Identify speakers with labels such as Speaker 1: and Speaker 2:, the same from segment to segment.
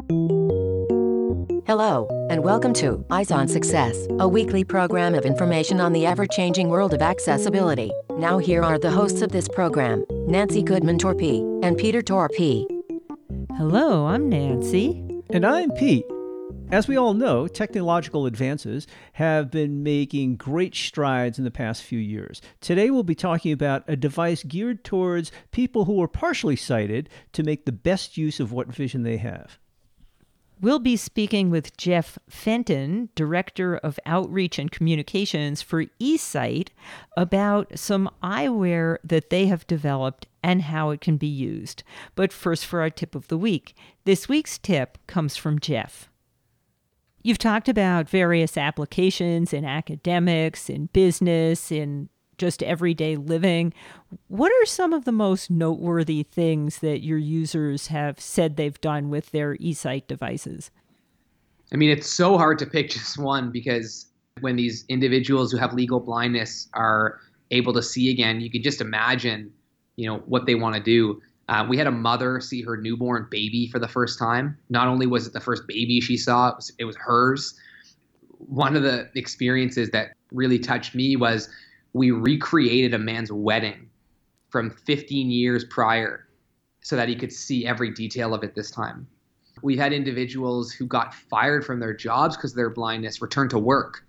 Speaker 1: Hello, and welcome to Eyes on Success, a weekly program of information on the ever-changing world of accessibility. Now here are the hosts of this program, Nancy Goodman-Torpey and Peter Torpey.
Speaker 2: Hello, I'm Nancy.
Speaker 3: And I'm Pete. As we all know, technological advances have been making great strides in the past few years. Today we'll be talking about a device geared towards people who are partially sighted to make the best use of what vision they have.
Speaker 2: We'll be speaking with Jeff Fenton, Director of Outreach and Communications for eSight, about some eyewear that they have developed and how it can be used. But first, for our tip of the week. This week's tip comes from Jeff. You've talked about various applications in academics, in business, in just everyday living. What are some of the most noteworthy things that your users have said they've done with their eSight devices?
Speaker 4: I mean, it's so hard to pick just one, because when these individuals who have legal blindness are able to see again, you can just imagine, what they want to do. We had a mother see her newborn baby for the first time. Not only was it the first baby she saw, it was hers. One of the experiences that really touched me was we recreated a man's wedding from 15 years prior so that he could see every detail of it this time. We had individuals who got fired from their jobs because of their blindness return to work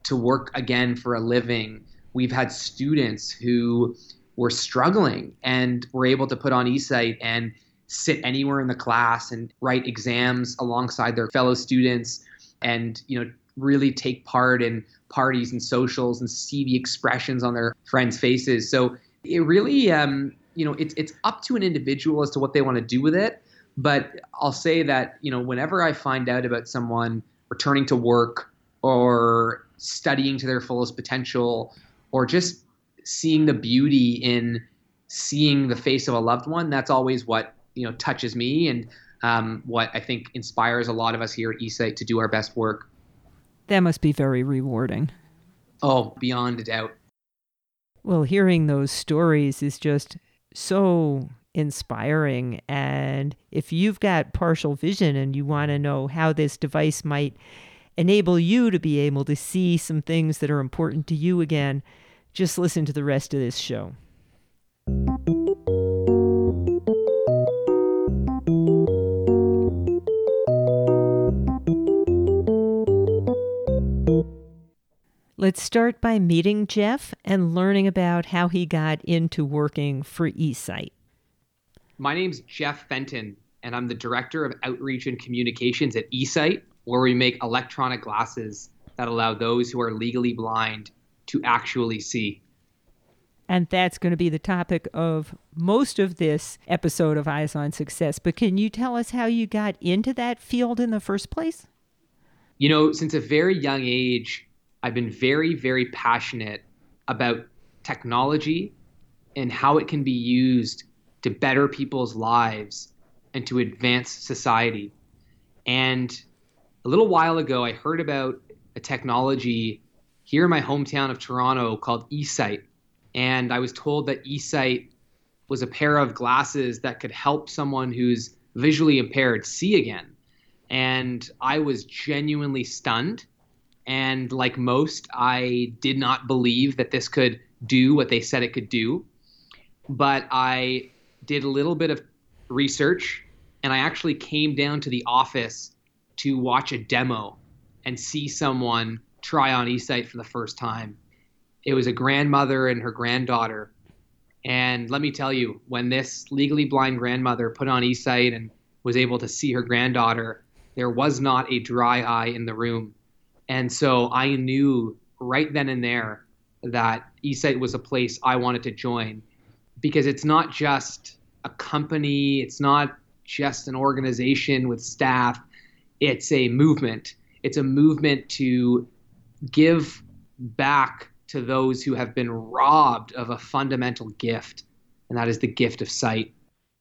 Speaker 4: again for a living. We've had students who were struggling and were able to put on eSight and sit anywhere in the class and write exams alongside their fellow students and, really take part in parties and socials and see the expressions on their friends' faces. So it really, it's up to an individual as to what they want to do with it. But I'll say that, whenever I find out about someone returning to work or studying to their fullest potential or just seeing the beauty in seeing the face of a loved one, that's always what, touches me and what I think inspires a lot of us here at eSight to do our best work.
Speaker 2: That must be very rewarding.
Speaker 4: Oh, beyond a doubt.
Speaker 2: Well, hearing those stories is just so inspiring. And if you've got partial vision and you want to know how this device might enable you to be able to see some things that are important to you again, just listen to the rest of this show. Let's start by meeting Jeff and learning about how he got into working for eSight.
Speaker 4: My name's Jeff Fenton, and I'm the Director of Outreach and Communications at eSight, where we make electronic glasses that allow those who are legally blind to actually see.
Speaker 2: And that's going to be the topic of most of this episode of Eyes on Success. But can you tell us how you got into that field in the first place?
Speaker 4: Since a very young age, I've been very, very passionate about technology and how it can be used to better people's lives and to advance society. And a little while ago, I heard about a technology here in my hometown of Toronto called eSight. And I was told that eSight was a pair of glasses that could help someone who's visually impaired see again. And I was genuinely stunned. And like most, I did not believe that this could do what they said it could do. But I did a little bit of research, and I actually came down to the office to watch a demo and see someone try on eSight for the first time. It was a grandmother and her granddaughter. And let me tell you, when this legally blind grandmother put on eSight and was able to see her granddaughter, there was not a dry eye in the room. And so I knew right then and there that eSight was a place I wanted to join, because it's not just a company, it's not just an organization with staff, it's a movement. It's a movement to give back to those who have been robbed of a fundamental gift, and that is the gift of sight.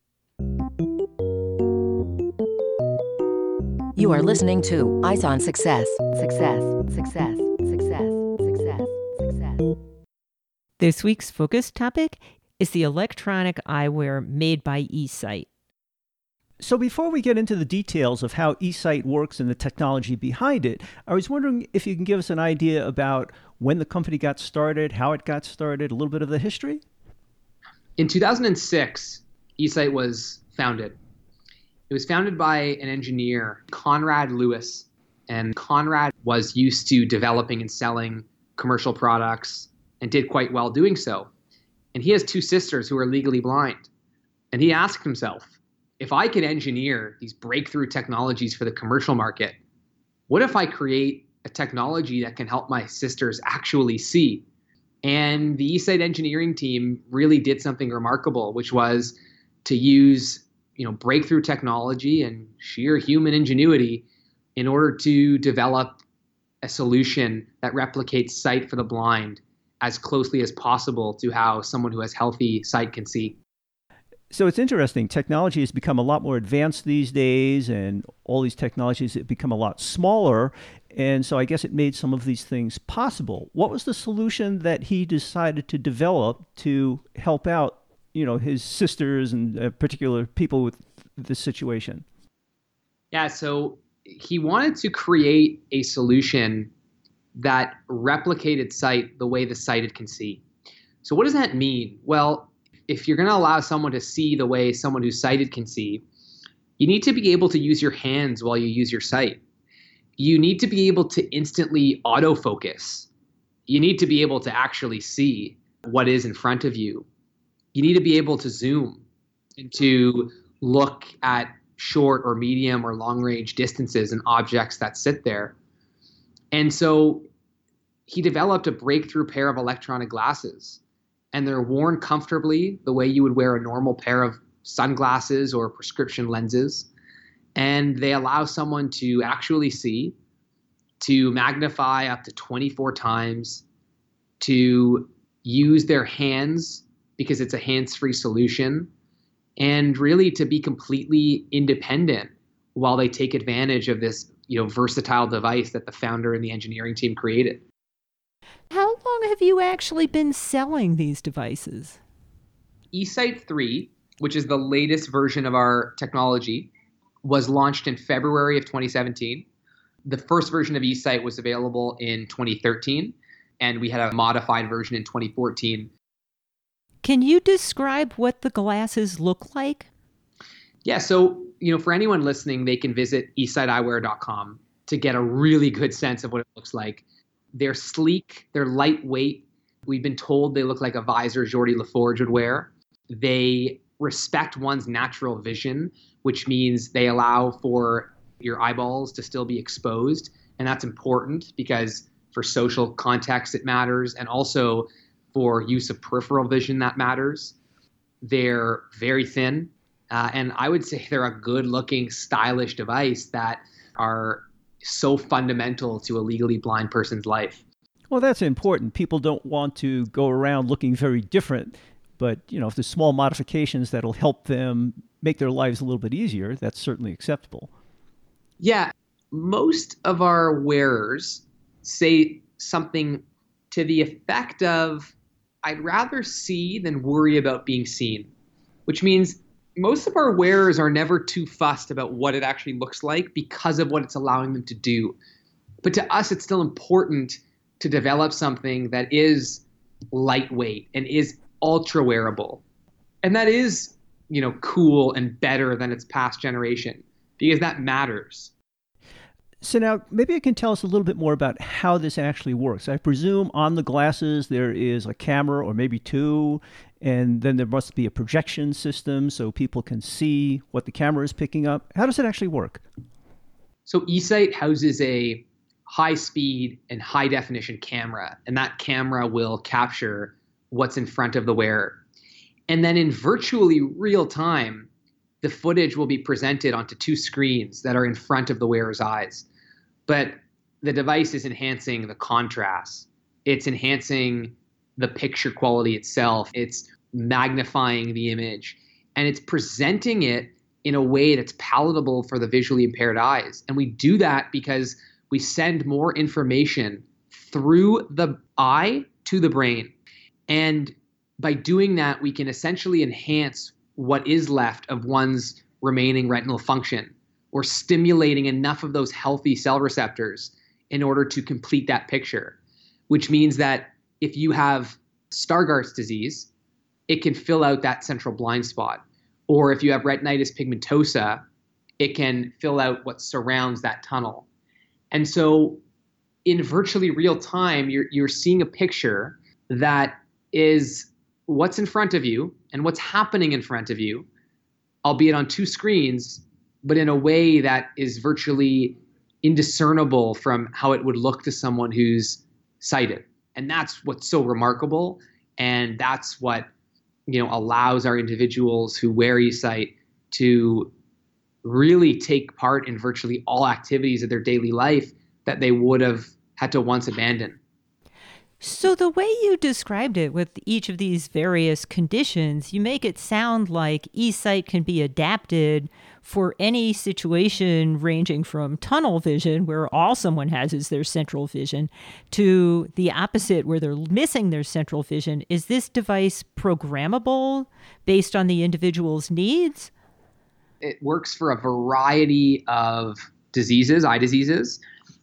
Speaker 1: You are listening to Eyes on Success. Success, success, success, success, success.
Speaker 2: This week's focus topic is the electronic eyewear made by eSight.
Speaker 3: So before we get into the details of how eSight works and the technology behind it, I was wondering if you can give us an idea about when the company got started, how it got started, a little bit of the history?
Speaker 4: In 2006, eSight was founded. It was founded by an engineer, Conrad Lewis. And Conrad was used to developing and selling commercial products and did quite well doing so. And he has two sisters who are legally blind. And he asked himself, if I could engineer these breakthrough technologies for the commercial market, what if I create a technology that can help my sisters actually see? And the eSight engineering team really did something remarkable, which was to use, breakthrough technology and sheer human ingenuity in order to develop a solution that replicates sight for the blind as closely as possible to how someone who has healthy sight can see.
Speaker 3: So it's interesting. Technology has become a lot more advanced these days, and all these technologies have become a lot smaller. And so I guess it made some of these things possible. What was the solution that he decided to develop to help out, his sisters and particular people with this situation?
Speaker 4: Yeah, so he wanted to create a solution that replicated sight the way the sighted can see. So what does that mean? Well, if you're going to allow someone to see the way someone who's sighted can see, you need to be able to use your hands while you use your sight. You need to be able to instantly autofocus. You need to be able to actually see what is in front of you. You need to be able to zoom and to look at short or medium or long range distances and objects that sit there. And so he developed a breakthrough pair of electronic glasses, and they're worn comfortably the way you would wear a normal pair of sunglasses or prescription lenses. And they allow someone to actually see, to magnify up to 24 times, to use their hands because it's a hands-free solution, and really to be completely independent while they take advantage of this, versatile device that the founder and the engineering team created.
Speaker 2: How long have you actually been selling these devices?
Speaker 4: eSight 3, which is the latest version of our technology, was launched in February of 2017. The first version of eSight was available in 2013, and we had a modified version in 2014.
Speaker 2: Can you describe what the glasses look like?
Speaker 4: Yeah, so, for anyone listening, they can visit esighteyewear.com to get a really good sense of what it looks like. They're sleek, they're lightweight. We've been told they look like a visor Geordie LaForge would wear. They respect one's natural vision, which means they allow for your eyeballs to still be exposed. And that's important because for social context, it matters. And also for use of peripheral vision, that matters. They're very thin. And I would say they're a good-looking, stylish device that are so fundamental to a legally blind person's life.
Speaker 3: Well, that's important. People don't want to go around looking very different. But, if there's small modifications that'll help them make their lives a little bit easier, that's certainly acceptable.
Speaker 4: Yeah. Most of our wearers say something to the effect of, I'd rather see than worry about being seen, which means most of our wearers are never too fussed about what it actually looks like because of what it's allowing them to do. But to us, it's still important to develop something that is lightweight and is ultra wearable. And that is, cool and better than its past generation, because that matters.
Speaker 3: So now maybe you can tell us a little bit more about how this actually works. I presume on the glasses there is a camera or maybe two, and then there must be a projection system so people can see what the camera is picking up. How does it actually work?
Speaker 4: So eSight houses a high-speed and high-definition camera, and that camera will capture what's in front of the wearer. And then in virtually real time, the footage will be presented onto two screens that are in front of the wearer's eyes. But the device is enhancing the contrast. It's enhancing the picture quality itself. It's magnifying the image. And it's presenting it in a way that's palatable for the visually impaired eyes. And we do that because we send more information through the eye to the brain. And by doing that, we can essentially enhance what is left of one's remaining retinal function. We're stimulating enough of those healthy cell receptors in order to complete that picture, which means that if you have Stargardt's disease, it can fill out that central blind spot. Or if you have retinitis pigmentosa, it can fill out what surrounds that tunnel. And so in virtually real time, you're seeing a picture that is what's in front of you and what's happening in front of you, albeit on two screens, but in a way that is virtually indiscernible from how it would look to someone who's sighted. And that's what's so remarkable. And that's what, allows our individuals who wear eSight to really take part in virtually all activities of their daily life that they would have had to once abandon.
Speaker 2: So the way you described it with each of these various conditions, you make it sound like eSight can be adapted for any situation ranging from tunnel vision, where all someone has is their central vision, to the opposite, where they're missing their central vision. Is this device programmable based on the individual's needs?
Speaker 4: It works for a variety of diseases, eye diseases,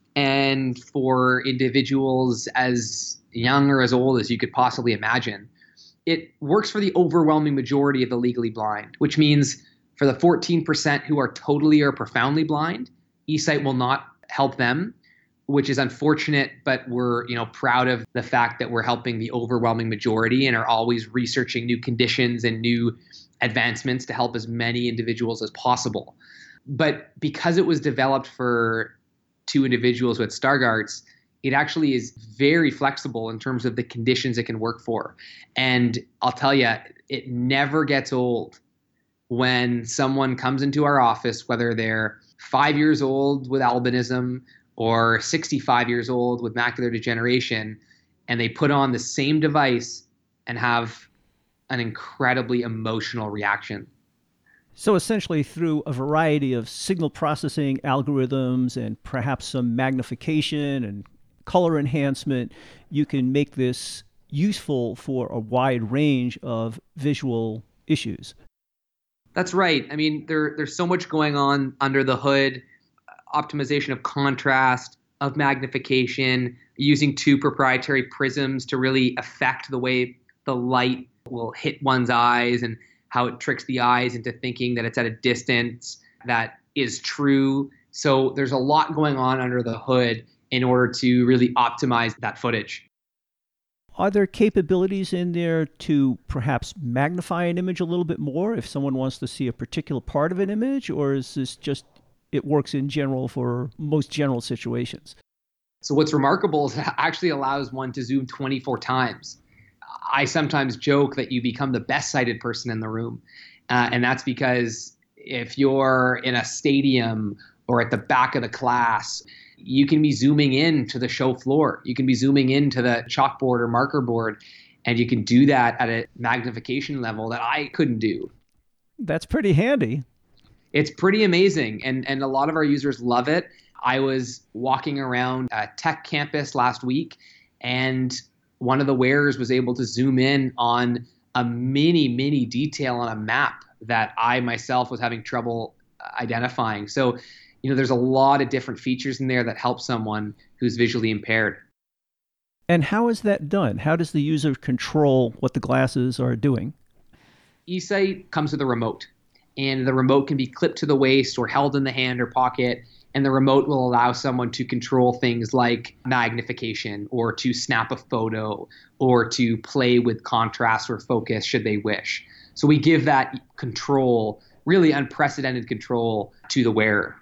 Speaker 4: and for individuals as young or as old as you could possibly imagine. It works for the overwhelming majority of the legally blind, which means for the 14% who are totally or profoundly blind, eSight will not help them, which is unfortunate, but we're proud of the fact that we're helping the overwhelming majority and are always researching new conditions and new advancements to help as many individuals as possible. But because it was developed for two individuals with Stargardt's, it actually is very flexible in terms of the conditions it can work for. And I'll tell you, it never gets old when someone comes into our office, whether they're 5 years old with albinism or 65 years old with macular degeneration, and they put on the same device and have an incredibly emotional reaction.
Speaker 3: So essentially, through a variety of signal processing algorithms and perhaps some magnification and color enhancement, you can make this useful for a wide range of visual issues.
Speaker 4: That's right. I mean, there's so much going on under the hood, optimization of contrast, of magnification, using two proprietary prisms to really affect the way the light will hit one's eyes and how it tricks the eyes into thinking that it's at a distance that is true. So there's a lot going on under the hood in order to really optimize that footage.
Speaker 3: Are there capabilities in there to perhaps magnify an image a little bit more if someone wants to see a particular part of an image, or is this just, it works in general for most general situations?
Speaker 4: So what's remarkable is it actually allows one to zoom 24 times. I sometimes joke that you become the best sighted person in the room. And that's because if you're in a stadium or at the back of the class, you can be zooming in to the show floor. You can be zooming into the chalkboard or marker board, and you can do that at a magnification level that I couldn't do.
Speaker 3: That's pretty handy.
Speaker 4: It's pretty amazing, and a lot of our users love it. I was walking around a tech campus last week, and one of the wearers was able to zoom in on a mini detail on a map that I myself was having trouble identifying. So, there's a lot of different features in there that help someone who's visually impaired.
Speaker 3: And how is that done? How does the user control what the glasses are doing?
Speaker 4: eSight comes with a remote, and the remote can be clipped to the waist or held in the hand or pocket. And the remote will allow someone to control things like magnification, or to snap a photo, or to play with contrast or focus should they wish. So we give that control, really unprecedented control, to the wearer.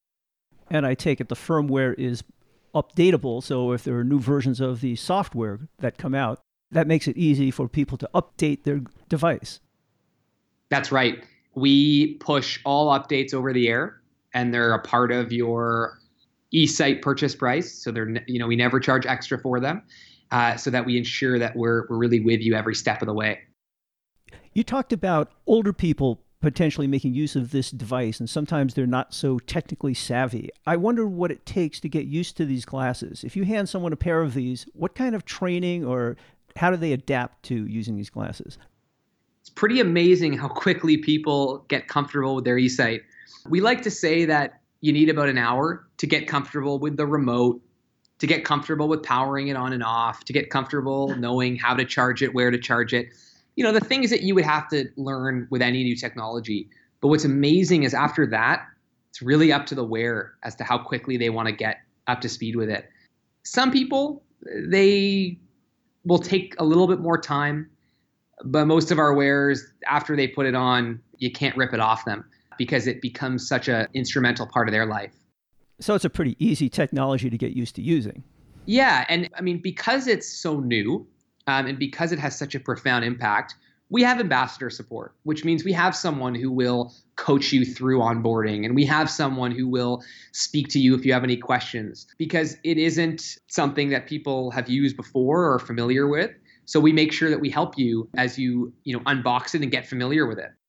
Speaker 3: And I take it the firmware is updatable, so if there are new versions of the software that come out, that makes it easy for people to update their device.
Speaker 4: That's right. We push all updates over the air, and they're a part of your eSight purchase price. So we never charge extra for them, so that we ensure that we're really with you every step of the way.
Speaker 3: You talked about older people potentially making use of this device, and sometimes they're not so technically savvy. I wonder what it takes to get used to these glasses. If you hand someone a pair of these, what kind of training or how do they adapt to using these glasses?
Speaker 4: It's pretty amazing how quickly people get comfortable with their eSight. We like to say that you need about an hour to get comfortable with the remote, to get comfortable with powering it on and off, to get comfortable knowing how to charge it, where to charge it. The things that you would have to learn with any new technology. But what's amazing is after that, it's really up to the wearer as to how quickly they want to get up to speed with it. Some people, they will take a little bit more time, but most of our wearers, after they put it on, you can't rip it off them because it becomes such an instrumental part of their life.
Speaker 3: So it's a pretty easy technology to get used to using.
Speaker 4: Yeah. And I mean, because it's so new and because it has such a profound impact, we have ambassador support, which means we have someone who will coach you through onboarding, and we have someone who will speak to you if you have any questions, because it isn't something that people have used before or are familiar with. So we make sure that we help you as you unbox it and get familiar with it.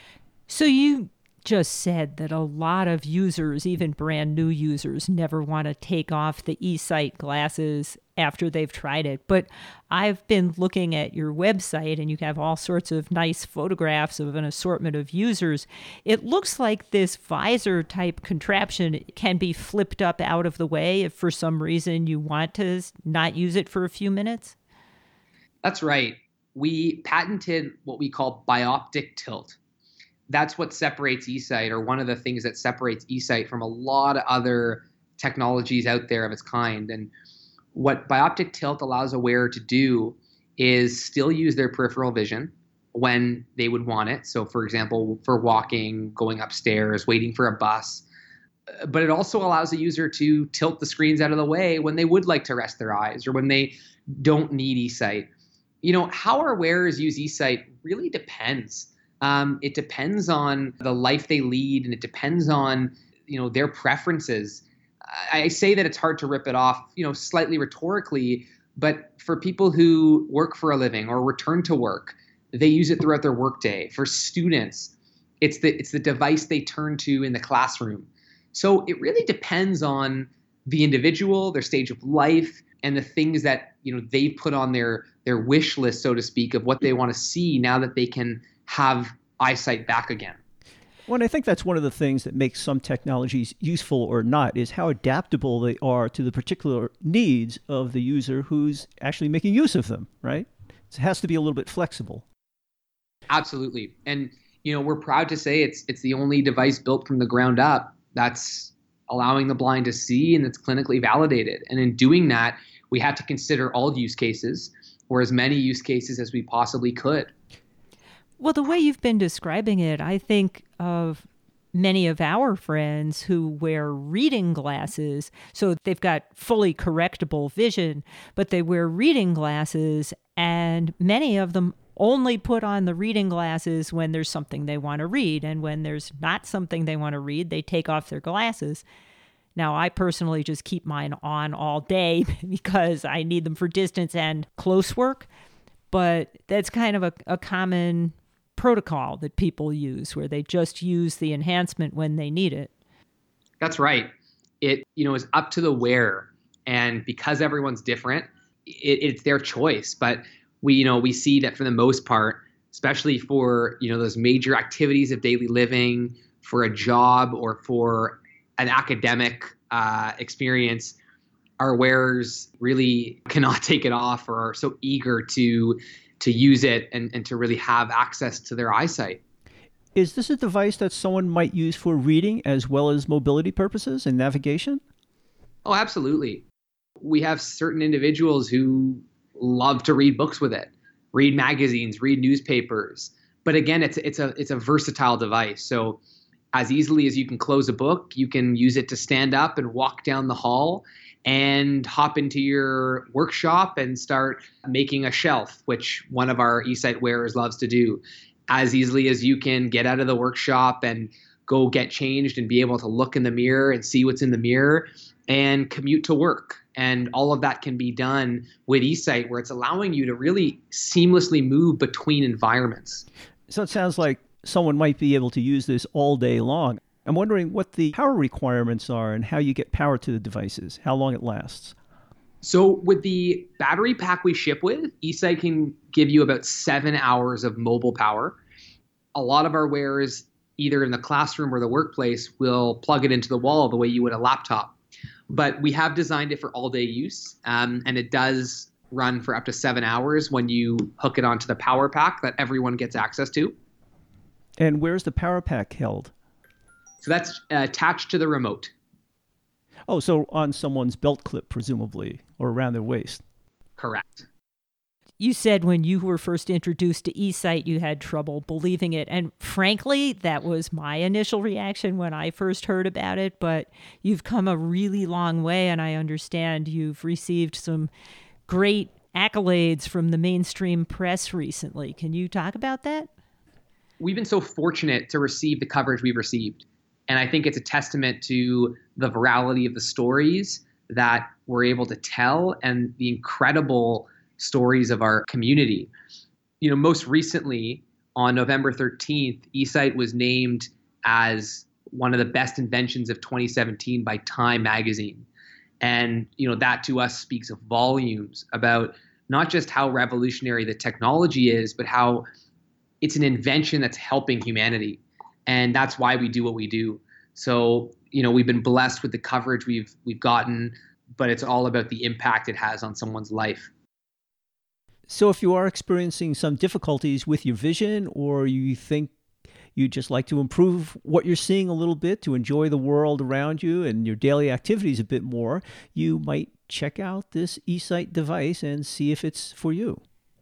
Speaker 2: So you just said that a lot of users, even brand new users, never want to take off the eSight glasses after they've tried it. But I've been looking at your website and you have all sorts of nice photographs of an assortment of users. It looks like this visor type contraption can be flipped up out of the way if for some reason you want to not use it for a few minutes.
Speaker 4: That's right. We patented what we call bioptic tilt. That's what separates eSight, or one of the things that separates eSight from a lot of other technologies out there of its kind. And what bioptic tilt allows a wearer to do is still use their peripheral vision when they would want it. So for example, for walking, going upstairs, waiting for a bus. But it also allows the user to tilt the screens out of the way when they would like to rest their eyes or when they don't need eSight. How our wearers use eSight really depends. It depends on the life they lead, and it depends on, their preferences. I say that it's hard to rip it off, slightly rhetorically, but for people who work for a living or return to work, they use it throughout their workday. For students, it's the device they turn to in the classroom. So it really depends on the individual, their stage of life, and the things that, they've put on their wish list, so to speak, of what they want to see now that they can have eyesight back again.
Speaker 3: Well, and I think that's one of the things that makes some technologies useful or not, is how adaptable they are to the particular needs of the user who's actually making use of them, right? It has to be a little bit flexible.
Speaker 4: Absolutely. And, we're proud to say it's the only device built from the ground up that's allowing the blind to see and that's clinically validated. And in doing that, we had to consider all use cases, or as many use cases as we possibly could.
Speaker 2: Well, the way you've been describing it, I think of many of our friends who wear reading glasses. So they've got fully correctable vision, but they wear reading glasses, and many of them only put on the reading glasses when there's something they want to read. And when there's not something they want to read, they take off their glasses. Now, I personally just keep mine on all day because I need them for distance and close work. But that's kind of a common protocol that people use, where they just use the enhancement when they need it.
Speaker 4: That's right. It is up to the wearer, and because everyone's different, it's their choice. But we see that for the most part, especially for those major activities of daily living, for a job or for an academic experience, our wearers really cannot take it off or are so eager to use it and to really have access to their eyesight.
Speaker 3: Is this a device that someone might use for reading as well as mobility purposes and navigation?
Speaker 4: Oh, absolutely. We have certain individuals who love to read books with it, read magazines, read newspapers. But again, it's a versatile device. So as easily as you can close a book, you can use it to stand up and walk down the hall and hop into your workshop and start making a shelf, which one of our eSight wearers loves to do. As easily as you can get out of the workshop and go get changed and be able to look in the mirror and see what's in the mirror and commute to work. And all of that can be done with eSight, where it's allowing you to really seamlessly move between environments.
Speaker 3: So it sounds like someone might be able to use this all day long. I'm wondering what the power requirements are and how you get power to the devices, how long it lasts.
Speaker 4: So with the battery pack we ship with, eSight can give you about 7 hours of mobile power. A lot of our wearers, either in the classroom or the workplace, will plug it into the wall the way you would a laptop. But we have designed it for all-day use, and it does run for up to 7 hours when you hook it onto the power pack that everyone gets access to.
Speaker 3: And where's the power pack held?
Speaker 4: So that's attached to the remote.
Speaker 3: Oh, so on someone's belt clip, presumably, or around their waist.
Speaker 4: Correct.
Speaker 2: You said when you were first introduced to eSight, you had trouble believing it. And frankly, that was my initial reaction when I first heard about it. But you've come a really long way, and I understand you've received some great accolades from the mainstream press recently. Can you talk about that?
Speaker 4: We've been so fortunate to receive the coverage we've received. And I think it's a testament to the virality of the stories that we're able to tell and the incredible stories of our community. Most recently, on November 13th, eSight was named as one of the best inventions of 2017 by Time magazine. And, that to us speaks volumes about not just how revolutionary the technology is, but how it's an invention that's helping humanity. And that's why we do what we do. So, we've been blessed with the coverage we've gotten, but it's all about the impact it has on someone's life.
Speaker 3: So if you are experiencing some difficulties with your vision, or you think you'd just like to improve what you're seeing a little bit to enjoy the world around you and your daily activities a bit more, you might check out this eSight device and see if it's for you.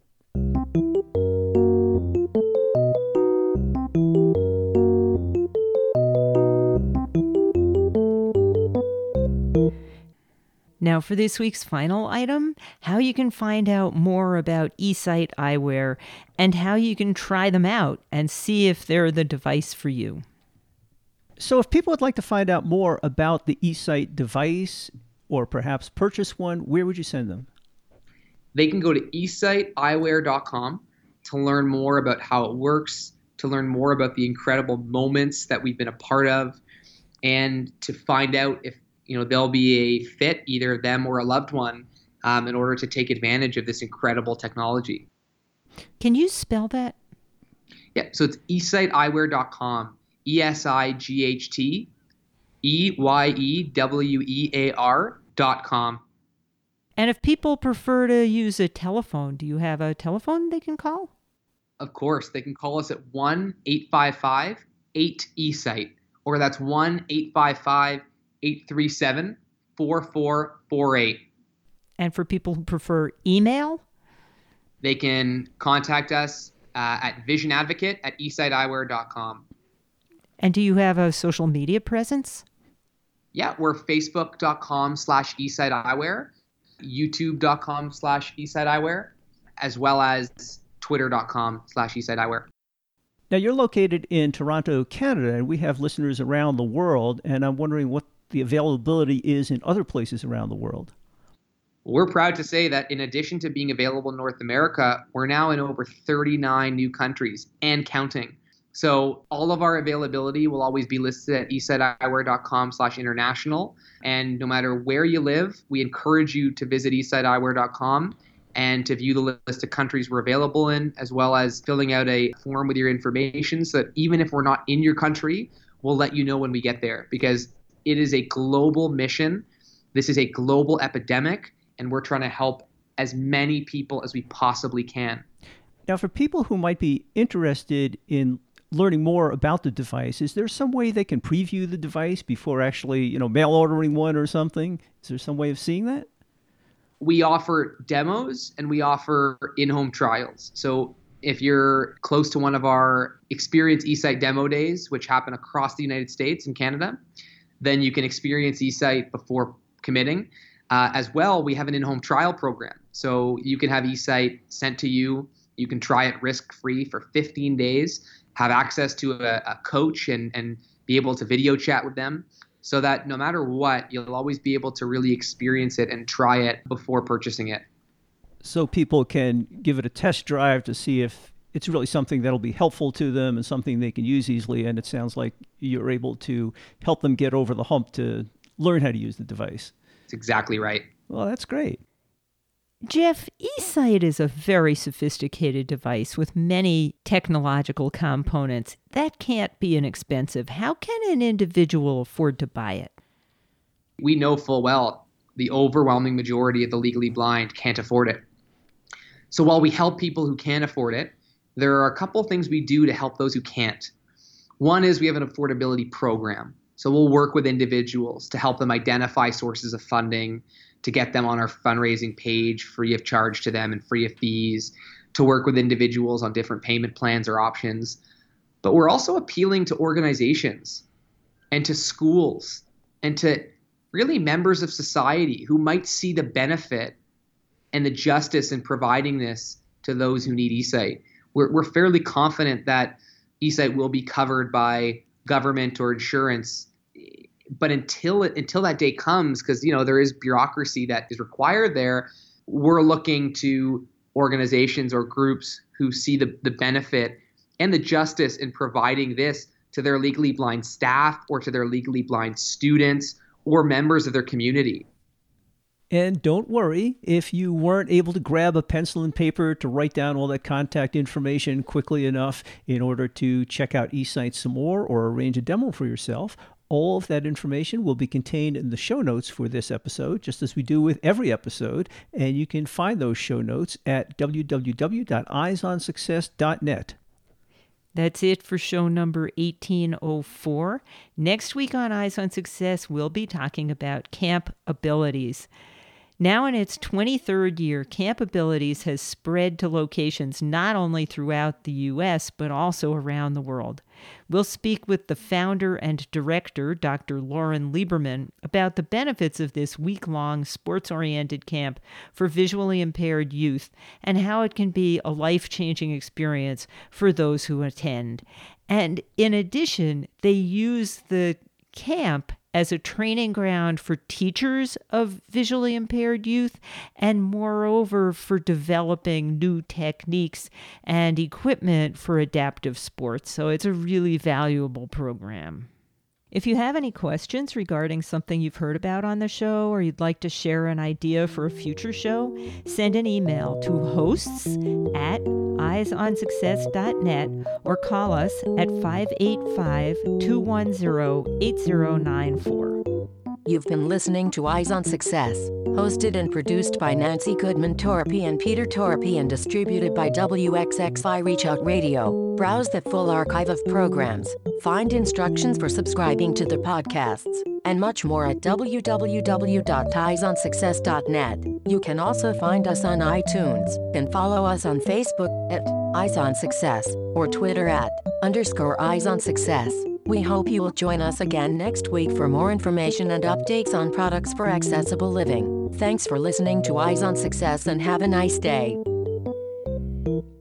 Speaker 2: Now for this week's final item, how you can find out more about eSight eyewear and how you can try them out and see if they're the device for you.
Speaker 3: So if people would like to find out more about the eSight device or perhaps purchase one, where would you send them?
Speaker 4: They can go to esighteyewear.com to learn more about how it works, to learn more about the incredible moments that we've been a part of, and to find out if they'll be a fit, either them or a loved one, in order to take advantage of this incredible technology.
Speaker 2: Can you spell that?
Speaker 4: Yeah, so it's esighteyewear.com, ESIGHTEYEWEAR.com.
Speaker 2: And if people prefer to use a telephone, do you have a telephone they can call?
Speaker 4: Of course, they can call us at 1-855-8eSight, or that's 1-855-837-4448.
Speaker 2: And for people who prefer email?
Speaker 4: They can contact us at visionadvocate@esighteyewear.com.
Speaker 2: And do you have a social media presence?
Speaker 4: Yeah, we're facebook.com/esighteyewear, youtube.com/esighteyewear, as well as twitter.com/esighteyewear.
Speaker 3: Now, you're located in Toronto, Canada, and we have listeners around the world, and I'm wondering what the availability is in other places around the world.
Speaker 4: We're proud to say that in addition to being available in North America, we're now in over 39 new countries and counting. So all of our availability will always be listed at esighteyewear.com/international. And no matter where you live, we encourage you to visit esighteyewear.com and to view the list of countries we're available in, as well as filling out a form with your information so that even if we're not in your country, we'll let you know when we get there, because it is a global mission. This is a global epidemic, and we're trying to help as many people as we possibly can.
Speaker 3: Now, for people who might be interested in learning more about the device, is there some way they can preview the device before actually, mail ordering one or something? Is there some way of seeing that?
Speaker 4: We offer demos and we offer in-home trials. So if you're close to one of our Experience eSight demo days, which happen across the United States and Canada, then you can experience eSight before committing. As well, we have an in-home trial program. So you can have eSight sent to you. You can try it risk-free for 15 days, have access to a coach and be able to video chat with them, so that no matter what, you'll always be able to really experience it and try it before purchasing it.
Speaker 3: So people can give it a test drive to see if it's really something that'll be helpful to them and something they can use easily. And it sounds like you're able to help them get over the hump to learn how to use the device.
Speaker 4: That's exactly right.
Speaker 3: Well, that's great.
Speaker 2: Jeff, eSight is a very sophisticated device with many technological components. That can't be inexpensive. How can an individual afford to buy it?
Speaker 4: We know full well the overwhelming majority of the legally blind can't afford it. So while we help people who can afford it, there are a couple things we do to help those who can't. One is we have an affordability program. So we'll work with individuals to help them identify sources of funding, to get them on our fundraising page free of charge to them and free of fees, to work with individuals on different payment plans or options. But we're also appealing to organizations and to schools and to really members of society who might see the benefit and the justice in providing this to those who need eSight. We're fairly confident that eSight will be covered by government or insurance. But until that day comes, because there is bureaucracy that is required there, we're looking to organizations or groups who see the benefit and the justice in providing this to their legally blind staff or to their legally blind students or members of their community.
Speaker 3: And don't worry, if you weren't able to grab a pencil and paper to write down all that contact information quickly enough in order to check out eSight some more or arrange a demo for yourself, all of that information will be contained in the show notes for this episode, just as we do with every episode. And you can find those show notes at www.eyesonsuccess.net.
Speaker 2: That's it for show number 1804. Next week on Eyes on Success, we'll be talking about Camp Abilities. Now in its 23rd year, Camp Abilities has spread to locations not only throughout the U.S., but also around the world. We'll speak with the founder and director, Dr. Lauren Lieberman, about the benefits of this week-long sports-oriented camp for visually impaired youth and how it can be a life-changing experience for those who attend. And in addition, they use the camp as a training ground for teachers of visually impaired youth and moreover for developing new techniques and equipment for adaptive sports. So it's a really valuable program. If you have any questions regarding something you've heard about on the show or you'd like to share an idea for a future show, send an email to hosts@eyesonsuccess.net or call us at 585-210-8094.
Speaker 1: You've been listening to Eyes on Success, hosted and produced by Nancy Goodman-Torpey and Peter Torpey and distributed by WXXI Reach Out Radio. Browse the full archive of programs, find instructions for subscribing to the podcasts, and much more at www.eyesonsuccess.net. You can also find us on iTunes and follow us on Facebook at Eyes on Success or Twitter at _Eyes on Success. We hope you will join us again next week for more information and updates on products for accessible living. Thanks for listening to Eyes on Success and have a nice day.